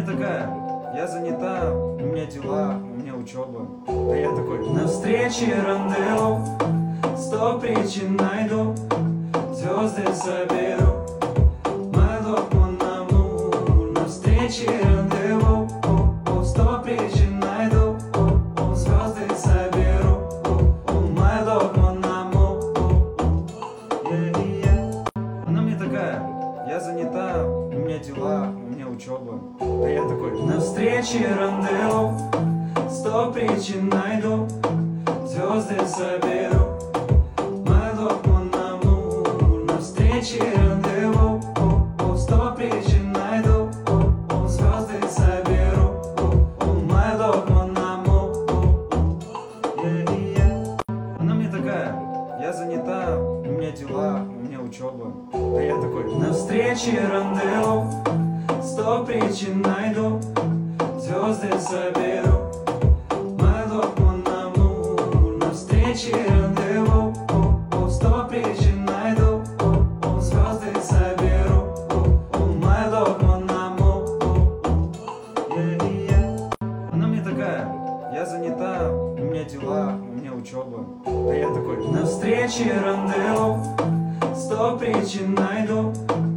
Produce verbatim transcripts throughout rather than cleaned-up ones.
такая: я занята, у меня дела, у меня учеба. А я такой: на встрече рандеву, сто причин найду, звезды соберу. My love, mon amour. На встрече рандеву, сто причин найду, звезды соберу. My love, mon amour. Yeah, yeah. Она мне такая: я занята, у меня дела, у меня учеба. А я такой: на встрече рандеву, сто причин найду, звезды соберу. My love, mon amour. На встрече рандеву, сто причин найду, звезды соберу. My love, mon amour. Yeah, yeah. Она мне такая: я занята, у меня дела, у меня учеба. А я такой: на встрече рандеву, сто причин найду, звезды соберу. My love, mon amour. На встрече рандеву, сто причин найду, звезды соберу. My love, mon amour. Yeah, yeah. Она мне такая: я занята, у меня дела, у меня учеба. А я такой: на встрече рандеву, сто причин найду,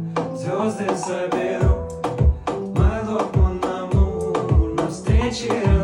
звезды соберу. My love, mon amour. На встрече